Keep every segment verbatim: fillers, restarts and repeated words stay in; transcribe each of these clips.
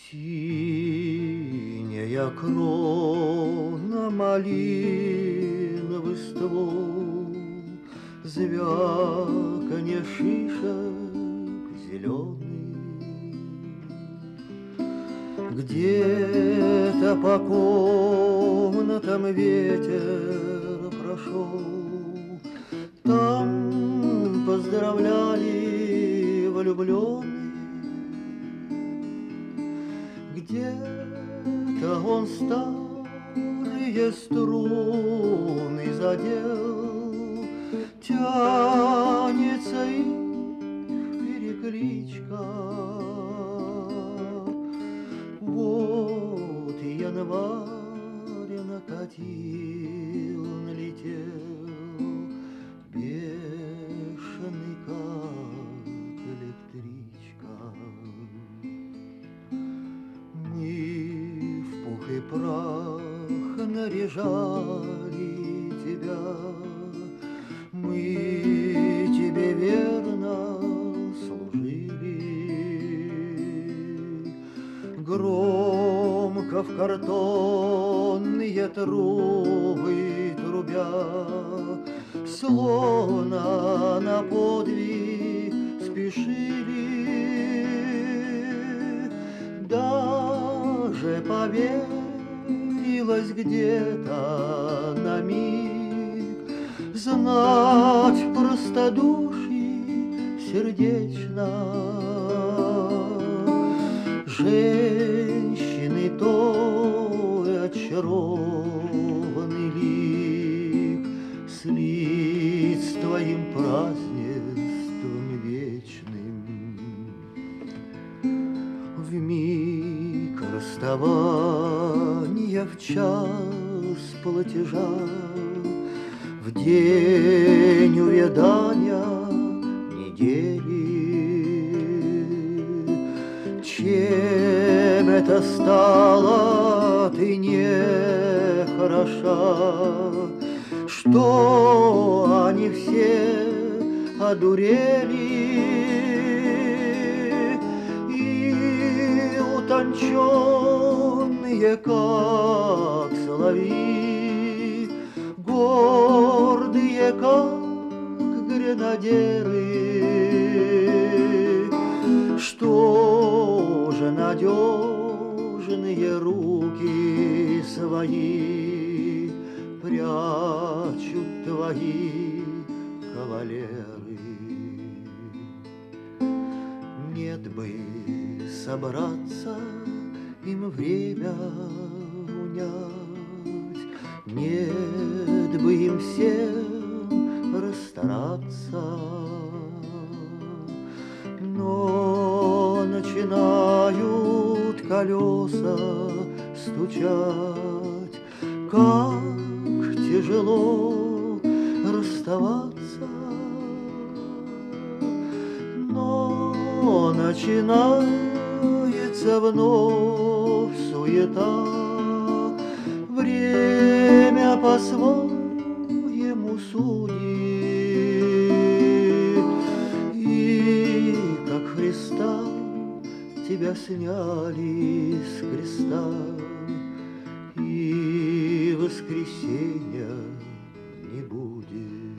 Синяя крона малиновый ствол, звяканье шишек зеленый. Где-то по комнатам ветер прошел, там поздравляли влюбленных. Где-то он старые струны задел, тянется их перекличка. Вот январь накатил, налетел, бешеный, как электричка. Мы в пух и прах наряжали тебя, мы тебе верно служили. Громко в картонные трубы трубя, словно на подвиг спешили. Даже поверилось где-то на миг знать простодуший сердечно. Женщины той очарованный лик слит с твоим празднеством вечным. Вмиг расставания, в час платежа, в день увядания недели. Чем это стала ты не хороша, что они все одурели и утонченные, как соловьи, гордые, как гренадеры. Что же надежные руки свои прячут твои кавалеры? Нет бы собраться им время унять, нет бы им всем расстараться, но начинают колеса стучать, как тяжело расставаться. Но начинается вновь суета, время по-своему судит, и как Христа тебя сняли с креста, и воскресенья не будет.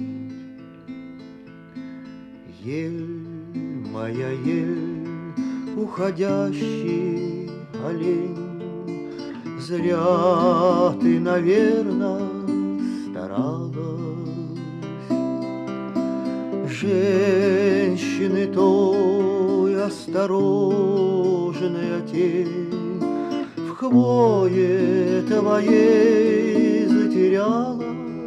Ель моя, ель, уходящий олень, зря ты, наверно, старалась. Женщины той осторожная тень в хвое твоей затерялась.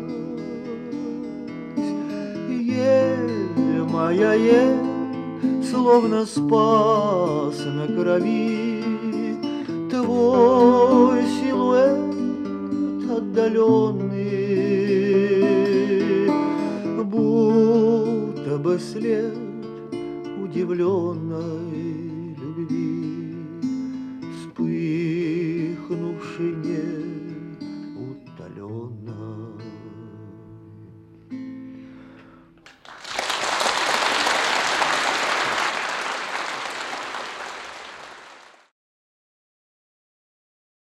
Ель моя, ель, словно спас на крови твой силуэт отдаленный, будто бы след удивленной